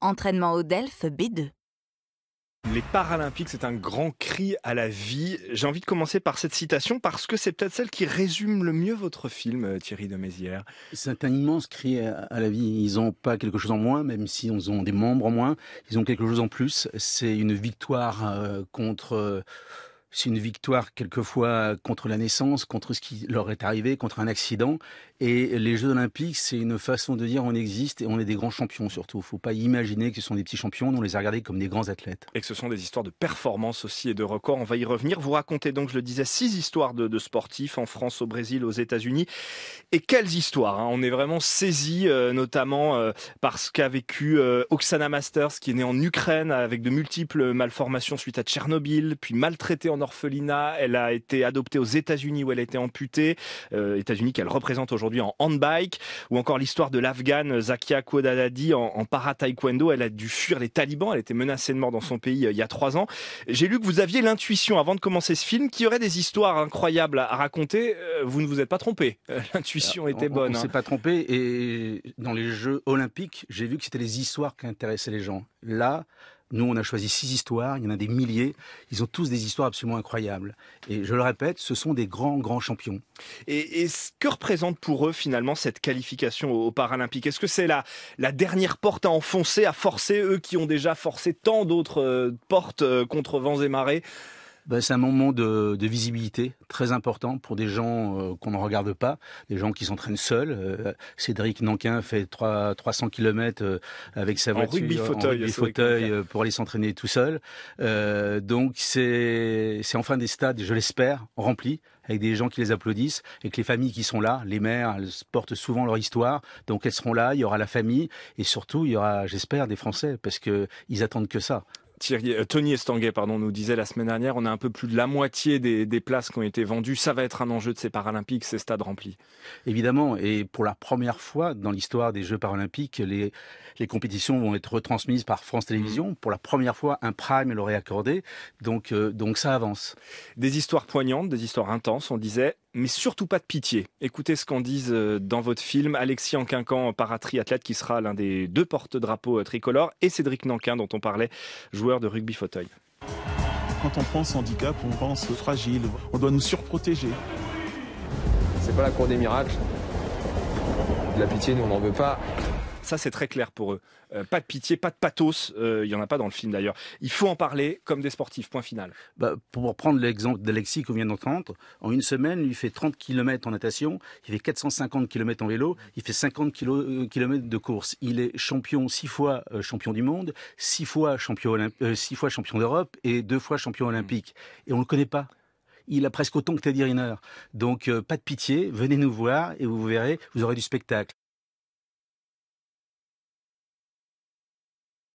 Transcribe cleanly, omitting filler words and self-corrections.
Entraînement au DELF B2. Les Paralympiques, c'est un grand cri à la vie. J'ai envie de commencer par cette citation parce que c'est peut-être celle qui résume le mieux votre film, Thierry de Mézières. C'est un immense cri à la vie. Ils n'ont pas quelque chose en moins, même si ils ont des membres en moins. Ils ont quelque chose en plus. C'est une victoire C'est une victoire quelquefois contre la naissance, contre ce qui leur est arrivé, contre un accident. Et les Jeux Olympiques, c'est une façon de dire on existe et on est des grands champions surtout. Il ne faut pas imaginer que ce sont des petits champions, on les a regardés comme des grands athlètes. Et que ce sont des histoires de performance aussi et de records. On va y revenir. Vous racontez donc, je le disais, 6 histoires de sportifs en France, au Brésil, aux États-Unis. Et quelles histoires, hein. On est vraiment saisi, notamment par ce qu'a vécu Oksana Masters, qui est née en Ukraine avec de multiples malformations suite à Tchernobyl, puis maltraitée en orphelinat. Elle a été adoptée aux États-Unis où elle a été amputée. États-Unis qu'elle représente aujourd'hui en handbike. Ou encore l'histoire de l'Afghane Zakia Khodadadi en para-taekwondo. Elle a dû fuir les talibans. Elle était menacée de mort dans son pays il y a 3 ans. J'ai lu que vous aviez l'intuition, avant de commencer ce film, qu'il y aurait des histoires incroyables à raconter. Vous ne vous êtes pas trompé. L'intuition était bonne. On ne s'est pas trompé. Et dans les Jeux Olympiques, j'ai vu que c'était les histoires qui intéressaient les gens. Là, nous, on a choisi 6 histoires, il y en a des milliers. Ils ont tous des histoires absolument incroyables. Et je le répète, ce sont des grands champions. Et que représente pour eux, finalement, cette qualification aux Paralympiques? Est-ce que c'est la dernière porte à enfoncer, à forcer, eux qui ont déjà forcé tant d'autres portes contre vents et marées? C'est un moment de visibilité très important pour des gens qu'on ne regarde pas, des gens qui s'entraînent seuls. Cédric Nankin fait 300 km avec sa voiture en rugby fauteuil pour aller s'entraîner tout seul. Donc c'est enfin des stades, je l'espère, remplis, avec des gens qui les applaudissent et que les familles qui sont là, les mères, elles portent souvent leur histoire, donc elles seront là, il y aura la famille et surtout il y aura, j'espère, des Français parce qu'ils attendent que ça. Tony Estanguet, nous disait la semaine dernière, on a un peu plus de la moitié des places qui ont été vendues. Ça va être un enjeu de ces Paralympiques, ces stades remplis. Évidemment, et pour la première fois dans l'histoire des Jeux Paralympiques, les compétitions vont être retransmises par France Télévisions. Pour la première fois, un prime leur est accordé, donc ça avance. Des histoires poignantes, des histoires intenses, on le disait, mais surtout pas de pitié. Écoutez ce qu'en disent dans votre film Alexis Anquincan, paratriathlète qui sera l'un des 2 porte-drapeaux tricolores, et Cédric Nankin dont on parlait, joueur de rugby fauteuil. Quand on pense handicap, on pense fragile, on doit nous surprotéger. C'est pas la cour des miracles. De la pitié, nous on n'en veut pas. Ça, c'est très clair pour eux. Pas de pitié, pas de pathos. Il n'y en a pas dans le film d'ailleurs. Il faut en parler comme des sportifs, point final. Pour prendre l'exemple d'Alexis qu'on vient d'entendre, en une semaine, il fait 30 km en natation, il fait 450 km en vélo, il fait 50 km de course. Il est champion 6 fois champion du monde, 6 fois champion d'Europe et 2 fois champion olympique. Et on ne le connaît pas. Il a presque autant que Teddy Riner. Donc pas de pitié, venez nous voir et vous verrez, vous aurez du spectacle.